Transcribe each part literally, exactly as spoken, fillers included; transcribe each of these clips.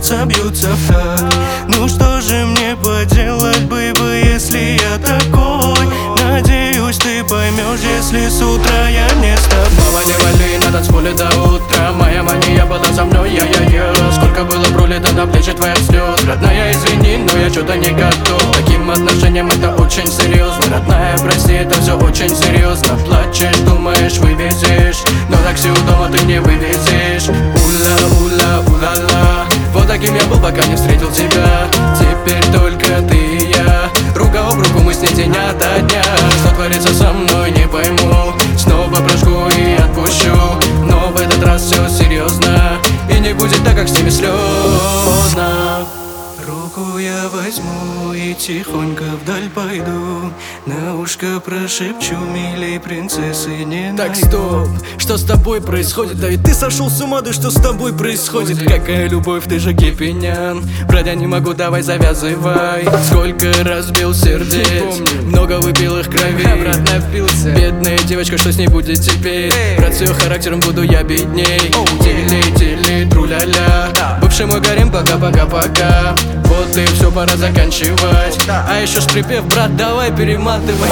сердца бьются в такт. Ну что же мне поделать, бэйби, если я такой? Надеюсь, ты поймешь, если с утра я не с тобой. Мама, не вали на танцполе до утра. Моя мания была за мной, я-я-я. Сколько было пролито на плечи твоих слез. Родная, извини, но я что-то не готов к таким отношениям, это очень серьезно. Родная, прости, это все очень серьезно. Плачешь, думаешь, вывезешь, но такси у дома ты не вывезешь. Ула-ула, ула-ла. Вот таким я был, пока не встретил тебя. Теперь только ты и я. Рука об руку, мы с ней день ото дня. Что творится со мной, не пойму. Снова прожгу и отпущу, но в этот раз все серьезно. И не будет так, как с ними слезно. Руку я возьму и тихонько вдаль пойду. На ушко прошепчу, милей принцессы не Так, найду. стоп, что с тобой происходит? Да ведь ты сошел с ума, да что с тобой происходит? Какая любовь, ты же гипинян. Брат, я не могу, давай завязывай. Сколько разбил сердец, много выпил их крови. Брат, напился. Бедная девочка, что с ней будет теперь? Брат, с ее характером буду я бедней. Тили-тили, тру-ля-ля. Бывший мой гарем, пока-пока-пока. Вот и все, пора заканчивать. А еще ж припев, брат, давай перематывай.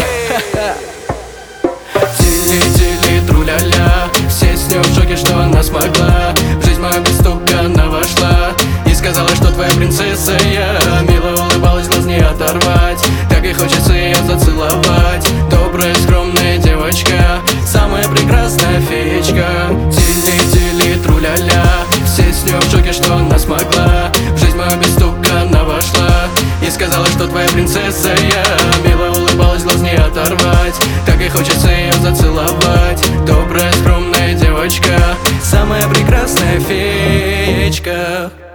Тили-тили, тру-ля-ля. Все с ней в шоке, что она смогла. В жизнь мою без стука она вошла и сказала, что твоя принцесса я. Мило улыбалась, глаз не оторвать. Так и хочется ее зацеловать. Добрая, скромная девочка, самая прекрасная феечка. Тили-тили, тру-ля-ля. Все с ней в шоке, что она смогла. В жизнь мою без стука она вошла и сказала, что твоя принцесса я. Мило улыбалась, глаз не оторвать. Так и хочется ее зацеловать. Добрая, скромная девочка, самая прекрасная феечка.